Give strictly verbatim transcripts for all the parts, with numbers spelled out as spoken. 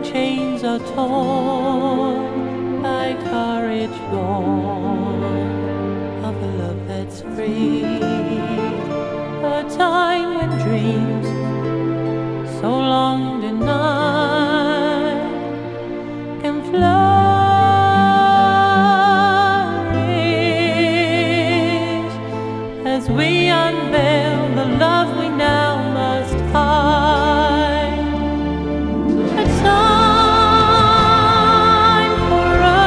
chains are torn by courage born of a love that's free. A time when dreams so long denied can flourish as we unveil the love we now must hide. A time for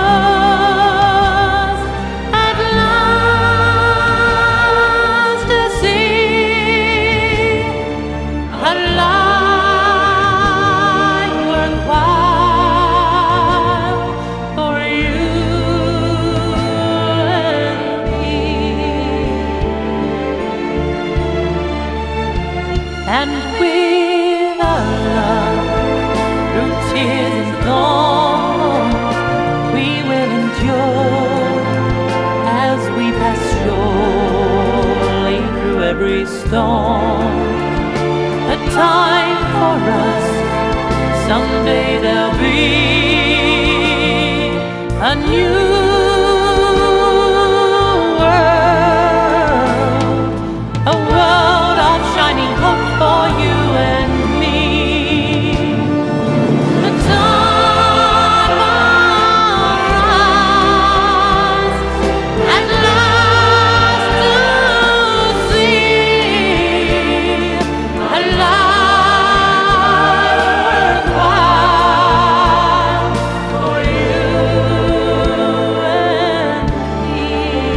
us at last to see a life worthwhile for you and me. And with our love, through tears and thorns, we will endure as we pass surely through every storm. A time for us, someday there'll be a new world, a world of shining hope for you and me. A time for us at last to see a life worthwhile for you and me.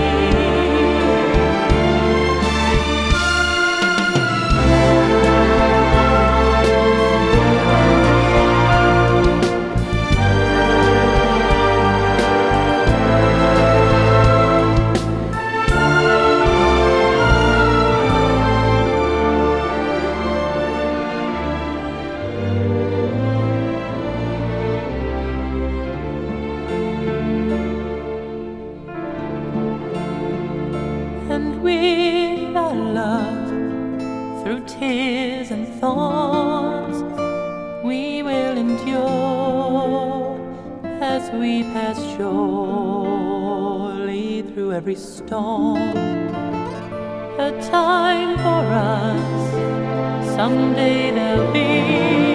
And with our love, through tears and thorns, we will endure as we pass surely through every storm. A time for us, someday there'll be